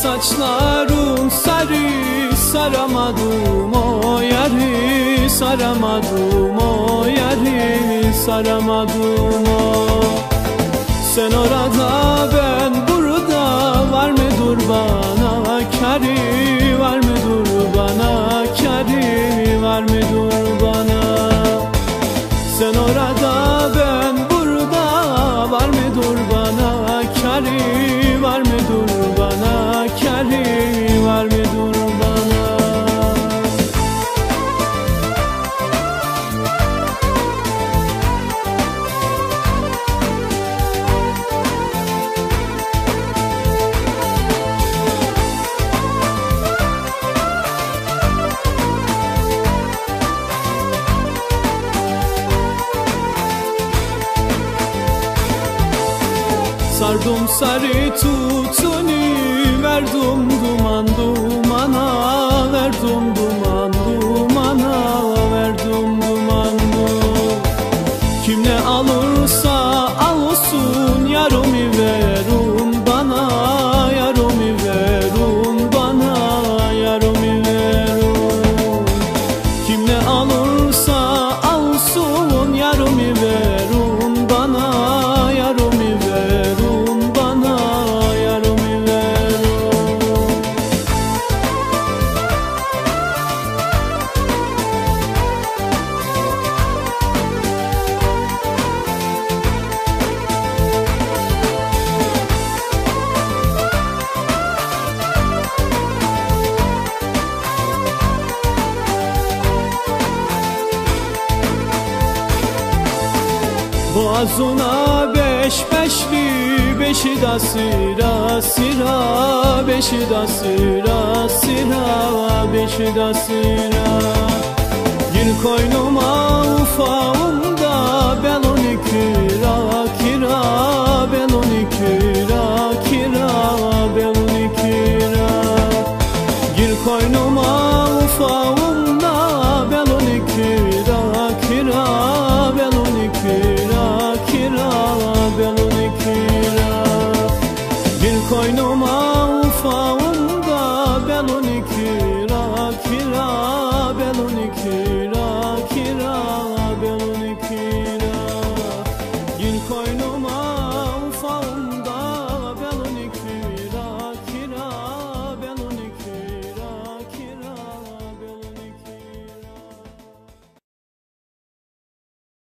saçların sarı, saramadım o yarı, saramadım o yarı, saramadım o. Sen orada ben burada, var mıdır bana kârı, var mıdır bana kârı, var mıdır bana? Sen orada ben burada, var mıdır bana kârı, var mıdır bana kârı, var mıdır bana? Sardım sarı tutunu, verdim duman dumana, verdim duman dumana, verdim duman dumana. Kim ne alırsa alsın, yarımı verin bana, yarımı verin bana, yarımı verin. Kim ne alırsa alsın, yarımı verin bana, yarımı verin bana, yarımı verin. Boğazına beş beşli, beşi da sıra sıra, beşi da sıra sıra, beşi da sıra. Gir koynuma ufa